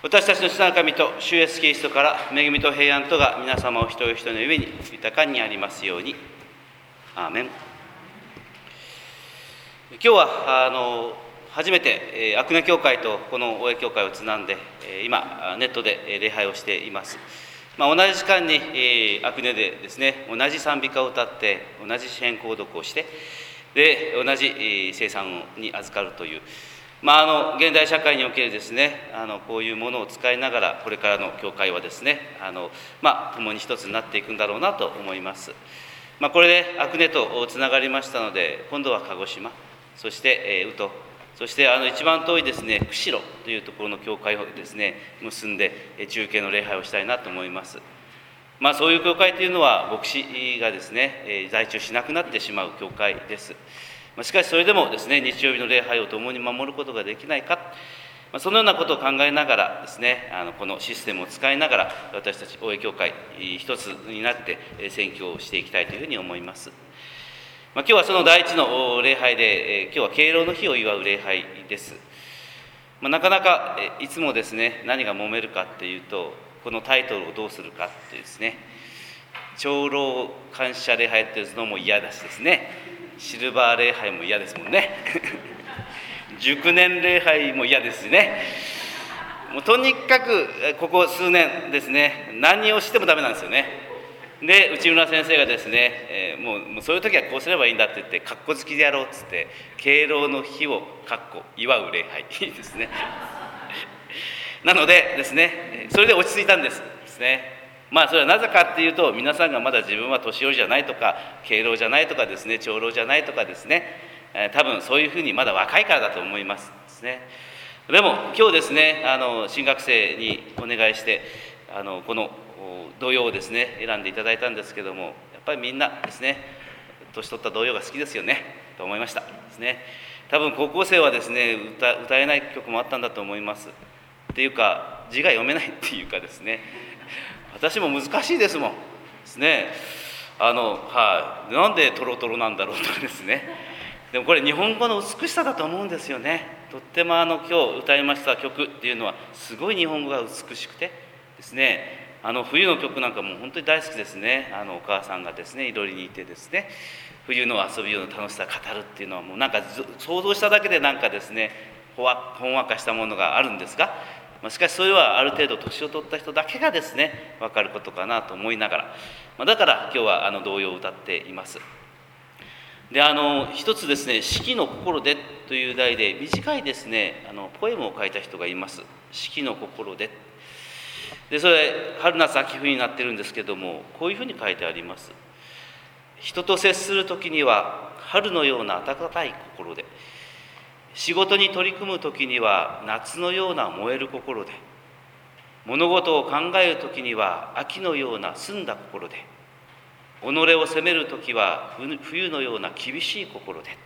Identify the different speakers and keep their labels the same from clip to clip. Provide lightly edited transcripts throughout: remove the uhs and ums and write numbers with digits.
Speaker 1: 私たちの主なる神と主イエスキリストから恵みと平安とが皆様お一人一人の上に豊かにありますように。アーメン。今日は初めて阿久根教会とこの大江教会をつなんで今ネットで礼拝をしています。同じ時間に阿久根でですね、同じ賛美歌を歌って同じ詩編購読をしてで同じ聖餐に預かるという、現代社会におけるですね、こういうものを使いながらこれからの教会はですね、共に一つになっていくんだろうなと思います。これで阿久根とつながりましたので、今度は鹿児島、そして宇土、そして一番遠いですね釧路というところの教会をですね結んで中継の礼拝をしたいなと思います。そういう教会というのは牧師がですね在中しなくなってしまう教会です。しかしそれでもですね、日曜日の礼拝を共に守ることができないか、そのようなことを考えながらですね、このシステムを使いながら私たち大江教会一つになって宣教をしていきたいというふうに思います。今日はその第一の礼拝で、今日は敬老の日を祝う礼拝です。なかなかいつもですね、何が揉めるかっていうと、このタイトルをどうするかっていうですね、長老感謝礼拝っていうのも嫌だしですね、シルバー礼拝も嫌ですもんね熟年礼拝も嫌ですね。もうとにかくここ数年ですね、何をしてもダメなんですよね。で、内村先生がですね、もうそういう時はこうすればいいんだって言って、かっこつきでやろうっつって、敬老の日を祝う礼拝ですねなのでですね、それで落ち着いたんですね。それはなぜかっていうと、皆さんがまだ自分は年寄りじゃないとか、敬老じゃないとかですね、長老じゃないとかですね、多分そういうふうにまだ若いからだと思いますですね。でも今日ですね、新学生にお願いして、この童謡をですね、選んでいただいたんですけども、やっぱりみんなですね、年取った童謡が好きですよね、と思いましたですね。多分高校生はですね、歌えない曲もあったんだと思います。っていうか、字が読めないっていうかですね、私も難しいですもんですね。なんでトロトロなんだろうとかですね。でもこれ日本語の美しさだと思うんですよね。とっても今日歌いました曲っていうのはすごい日本語が美しくてですね、冬の曲なんかも本当に大好きですね。お母さんがですねいろりにいてですね、冬の遊びの楽しさを語るっていうのはもうなんか想像しただけでなんかですねほんわかしたものがあるんですが、しかしそれはある程度年を取った人だけがですね分かることかなと思いながら、だから今日は童謡を歌っています。で一つですね、四季の心でという題で短いですねポエムを書いた人がいます。四季の心で。でそれ春夏秋冬になってるんですけども、こういうふうに書いてあります。人と接する時には春のような温かい心で、仕事に取り組む時には夏のような燃える心で、物事を考える時には秋のような澄んだ心で、己を責める時は冬のような厳しい心で。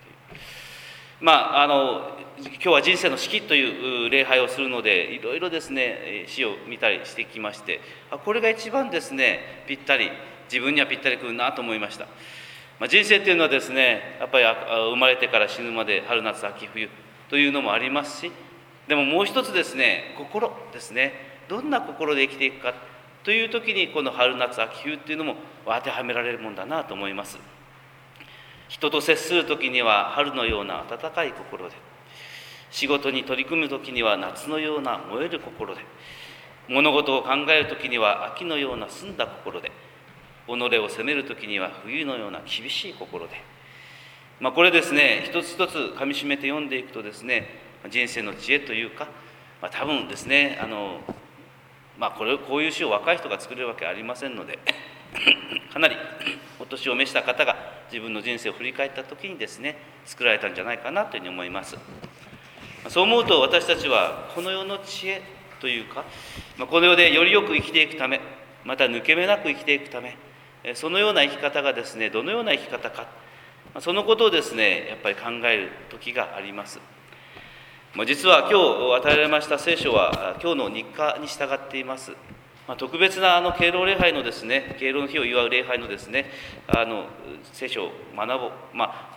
Speaker 1: 今日は人生の四季という礼拝をするので、いろいろですね詩を見たりしてきまして、これが一番ですねぴったり、自分にはぴったりくるなと思いました。人生っていうのはですね、やっぱり生まれてから死ぬまで春夏秋冬というのもありますし、でももう一つですね、心ですね、どんな心で生きていくかという時にこの春夏秋冬っていうのも当てはめられるもんだなと思います。人と接する時には春のような温かい心で、仕事に取り組む時には夏のような燃える心で、物事を考える時には秋のような澄んだ心で、己を責める時には冬のような厳しい心で。これですね、一つ一つかみしめて読んでいくとですね、人生の知恵というか、多分ですねこういう詩を若い人が作れるわけありませんのでかなりお年を召した方が自分の人生を振り返った時にですね作られたんじゃないかなというふうに思います。そう思うと私たちはこの世の知恵というか、この世でよりよく生きていくため、また抜け目なく生きていくため、そのような生き方がですねどのような生き方か、そのことをですねやっぱり考える時があります。実は今日与えられました聖書は今日の日課に従っています。特別な敬老礼拝のですね、敬老の日を祝う礼拝のですね聖書を学ぼう、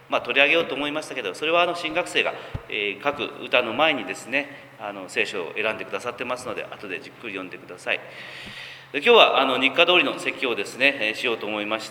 Speaker 1: 取り上げようと思いましたけど、それは新学生が、各歌の前にですね聖書を選んでくださってますので、後でじっくり読んでください。で今日は日課通りの説教をですねしようと思いまして、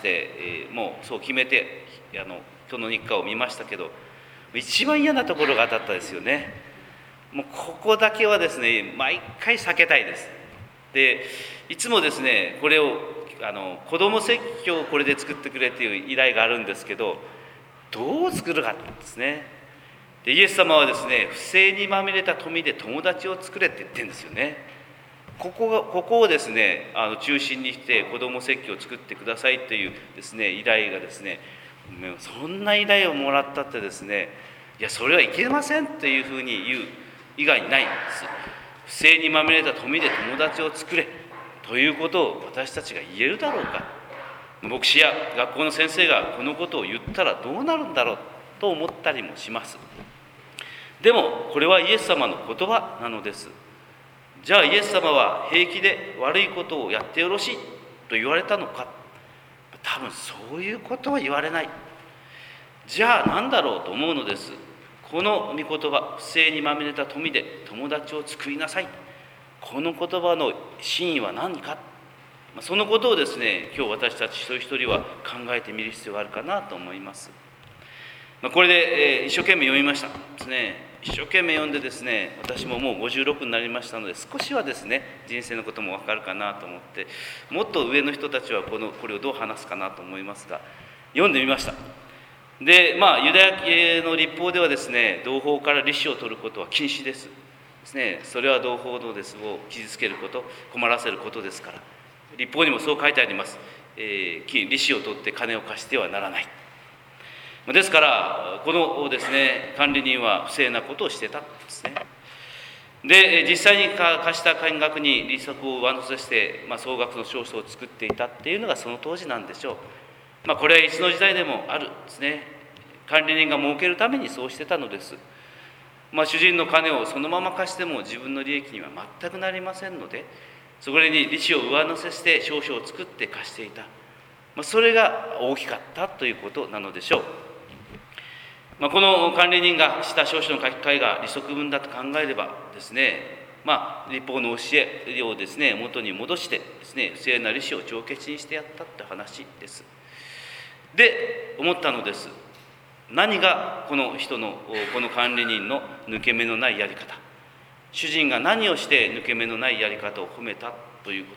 Speaker 1: もうそう決めて今日の日課を見ましたけど、一番嫌なところが当たったですよね。もうここだけはですね毎回避けたいです。でいつもですねこれを子ども説教をこれで作ってくれっていう依頼があるんですけど、どう作るかですね。でイエス様はですね、不正にまみれた富で友達を作れって言ってるんですよね。ここをですね中心にして子ども説教を作ってくださいというですね依頼がですね、そんな依頼をもらったってですね、いやそれはいけませんというふうに言う以外にないんです。不正にまみれた富で友達を作れということを私たちが言えるだろうか。牧師や学校の先生がこのことを言ったらどうなるんだろうと思ったりもします。でもこれはイエス様の言葉なのです。じゃあイエス様は平気で悪いことをやってよろしいと言われたのか。多分そういうことは言われない。じゃあ何だろうと思うのです。この御言葉、不正にまみれた富で友達を作りなさい、この言葉の真意は何か、そのことをですね今日私たち一人一人は考えてみる必要があるかなと思います。これで、一生懸命読みましたですね。一生懸命読んでですね、私ももう56になりましたので、少しはですね人生のことも分かるかなと思って、もっと上の人たちはこれをどう話すかなと思いますが、読んでみました。でユダヤ系の律法ではですね、同胞から利子を取ることは禁止ですね。それは同胞のですを傷つけること、困らせることですから、律法にもそう書いてあります。利子を取って金を貸してはならない。ですからこのですね管理人は不正なことをしてたんですね。で実際に貸した金額に利息を上乗せして、総額の証書を作っていたっていうのがその当時なんでしょう。これはいつの時代でもあるですね。管理人が儲けるためにそうしてたのです。主人の金をそのまま貸しても自分の利益には全くなりませんので、そこに利子を上乗せして証書を作って貸していた。それが大きかったということなのでしょう。この管理人がした証書の書き換えが利息分だと考えればですね、律法の教えをですね元に戻してですね不正な利子を帳消しにしてやったって話です。で思ったのです。何がこの管理人の抜け目のないやり方、主人が何をして抜け目のないやり方を褒めたということ、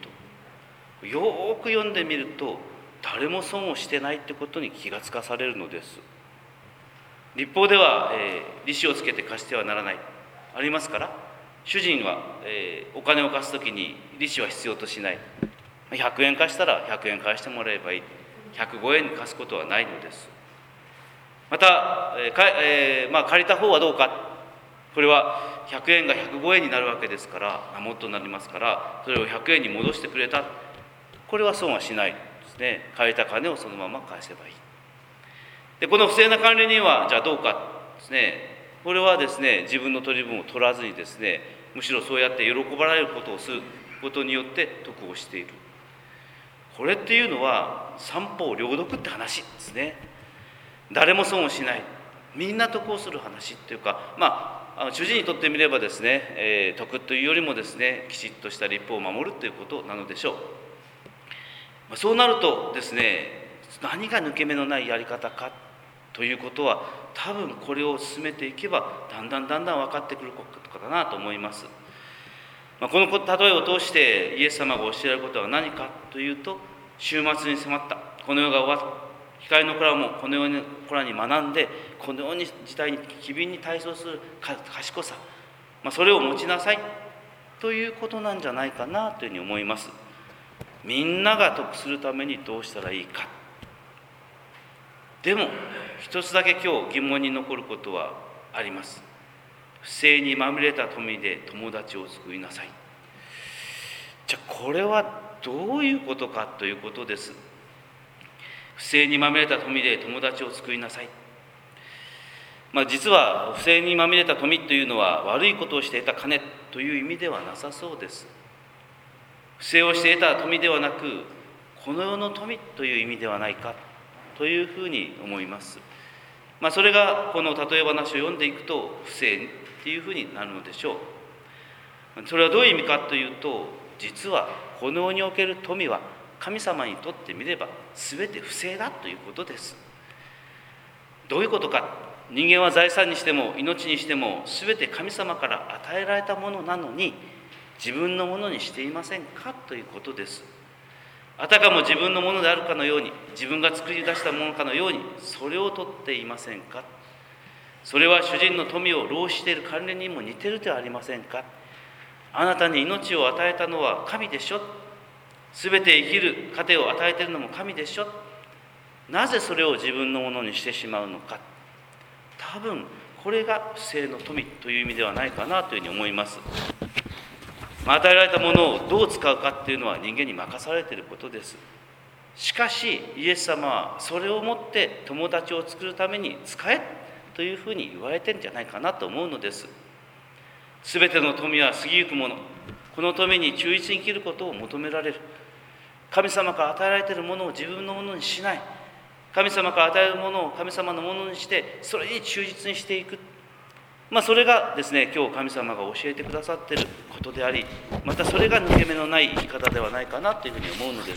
Speaker 1: よーく読んでみると誰も損をしてないってことに気がつかされるのです。律法では、利子をつけて貸してはならないありますから、主人は、お金を貸すときに利子は必要としない。100円貸したら100円返してもらえばいい。105円に貸すことはないのです。また、借りた方はどうか。これは100円が105円になるわけですから、もっとなりますから、それを100円に戻してくれた。これは損はしないですね。借りた金をそのまま返せばいい。でこの不正な管理人はじゃあどうかですね。これはですね自分の取り分を取らずにですね、むしろそうやって喜ばれることをすることによって得をしている。これっていうのは三方両得って話ですね。誰も損をしない、みんな得をする話っていうか、主人にとってみればですね、得というよりもですねきちっとした律法を守るということなのでしょう。そうなるとですね、何が抜け目のないやり方かということは、多分これを進めていけばだんだん分かってくることかなと思います。この例えを通してイエス様が教えられることは何かというと、終末に迫ったこの世が終わった光の子らもこの世の子らに学んで、このように時代に機敏に対処する賢さ、それを持ちなさいということなんじゃないかなというふうに思います。みんなが得するためにどうしたらいいか。でも一つだけ今日疑問に残ることはあります。不正にまみれた富で友達を作りなさい。じゃあこれはどういうことかということです。不正にまみれた富で友達を作りなさい。実は不正にまみれた富というのは悪いことをして得た金という意味ではなさそうです。不正をして得た富ではなく、この世の富という意味ではないかというふうに思います。 それがこの例え話を読んでいくと不正っていうふうになるのでしょう。それはどういう意味かというと、実はこの世における富は神様にとってみれば全て不正だということです。どういうことか。人間は財産にしても命にしても全て神様から与えられたものなのに、自分のものにしていませんかということです。あたかも自分のものであるかのように、自分が作り出したものかのようにそれを取っていませんか。それは主人の富を浪している関連にも似ているではありませんか。あなたに命を与えたのは神でしょ。すべて生きる糧を与えているのも神でしょ。なぜそれを自分のものにしてしまうのか。多分これが不正の富という意味ではないかなというふうに思います。与えられたものをどう使うかっていうのは人間に任されていることです。しかしイエス様はそれをもって友達を作るために使えというふうに言われてるんじゃないかなと思うのです。すべての富は過ぎゆくもの。この富に忠実に生きることを求められる。神様から与えられているものを自分のものにしない。神様から与えるものを神様のものにして、それに忠実にしていく。それがですね、今日神様が教えてくださっていることであり、またそれが抜け目のない生き方ではないかなというふうに思うのです。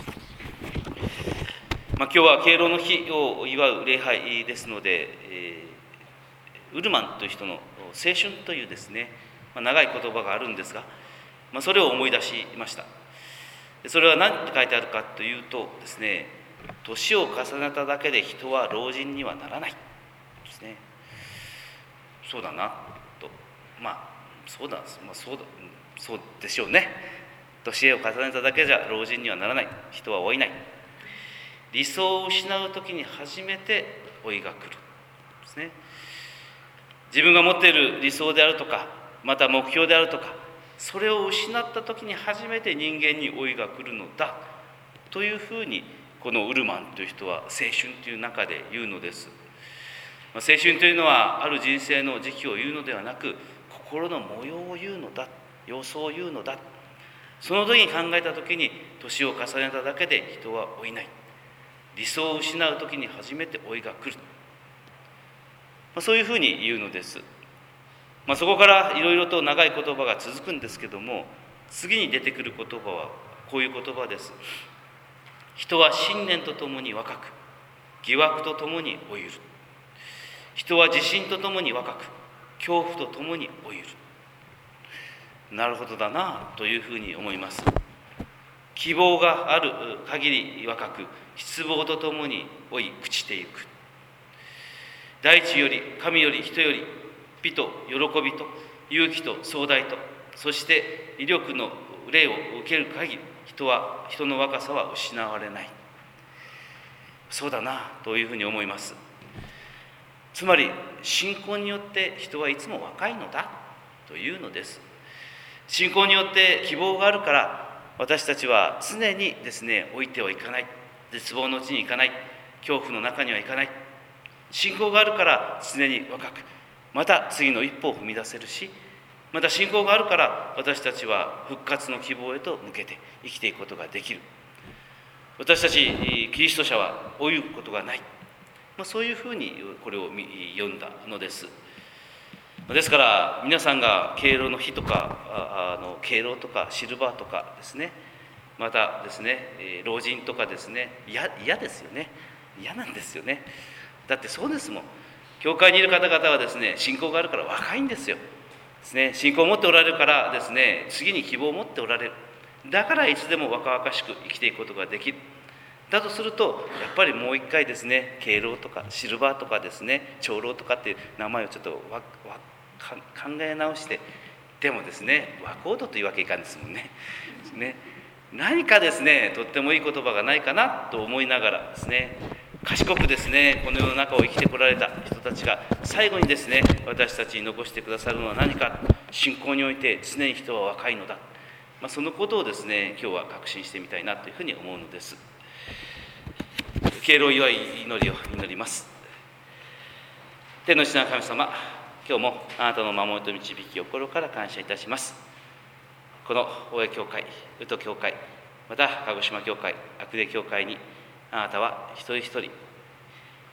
Speaker 1: 今日は敬老の日を祝う礼拝ですので、ウルマンという人の青春というですね、長い言葉があるんですが、それを思い出しました。それは何て書いてあるかというとですね、年を重ねただけで人は老人にはならないですね。そうだなと、そうでしょうね。年を重ねただけじゃ老人にはならない。人は老いない。理想を失うときに初めて老いが来るですね。自分が持っている理想であるとか、また目標であるとか、それを失ったときに初めて人間に老いが来るのだというふうに、このウルマンという人は青春という中で言うのです。青春というのはある人生の時期を言うのではなく、心の模様を言うのだ、様子を言うのだ。その時に考えた時に、年を重ねただけで人は老いない。理想を失う時に初めて老いが来る。そういうふうに言うのです。そこからいろいろと長い言葉が続くんですけども、次に出てくる言葉はこういう言葉です。人は信念とともに若く、疑惑とともに老いる。人は自信とともに若く、恐怖とともに老いる。なるほどだなというふうに思います。希望がある限り若く、失望とともに老い朽ちていく。大地より、神より、人より、美と喜びと勇気と壮大と、そして威力の霊を受ける限り、人の若さは失われない。そうだなというふうに思います。つまり信仰によって人はいつも若いのだというのです。信仰によって希望があるから、私たちは常にですね、老いてはいかない、絶望のうちに行かない、恐怖の中にはいかない。信仰があるから常に若く、また次の一歩を踏み出せるし、また信仰があるから私たちは復活の希望へと向けて生きていくことができる。私たちキリスト者は老いることがない、そういうふうにこれを読んだのです。ですから皆さんが敬老の日とか敬老とかシルバーとかですね、またですね老人とかですね、嫌ですよね。嫌なんですよね。だってそうですもん。教会にいる方々はですね、信仰があるから若いんですよ。ですね、信仰を持っておられるからですね、次に希望を持っておられる。だからいつでも若々しく生きていくことができる。だとすると、やっぱりもう一回ですね、敬老とかシルバーとかですね、長老とかっていう名前をちょっと考え直して、でもですね、若人というわけいかんですもんね。ですね、何かですね、とってもいい言葉がないかなと思いながらですね、賢くですね、この世の中を生きてこられた人たちが最後にですね、私たちに残してくださるのは何か。信仰において常に人は若いのだ。そのことをですね、今日は確信してみたいなというふうに思うのです。敬老祝い祈りを祈ります。天の父なる神様、今日もあなたの守りと導きを心から感謝いたします。この大江教会、宇都教会、また鹿児島教会、阿久根教会にあなたは一人一人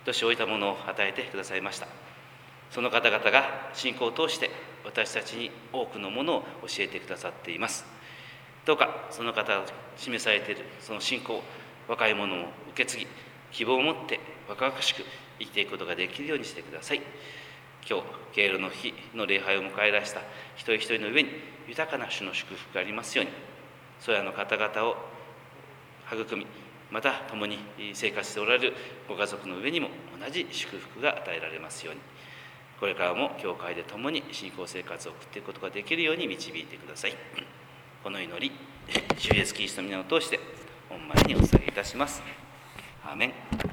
Speaker 1: 年老いたものを与えてくださいました。その方々が信仰を通して私たちに多くのものを教えてくださっています。どうかその方が示されているその信仰を若い者も受け継ぎ、希望を持って若々しく生きていくことができるようにしてください。今日敬老の日の礼拝を迎えらした一人一人の上に豊かな主の祝福がありますように、それらの方々を育み、また共に生活しておられるご家族の上にも同じ祝福が与えられますように、これからも教会で共に信仰生活を送っていくことができるように導いてください。この祈り、主イエスキリストの皆を通して御前にお捧げいたします。アーメン。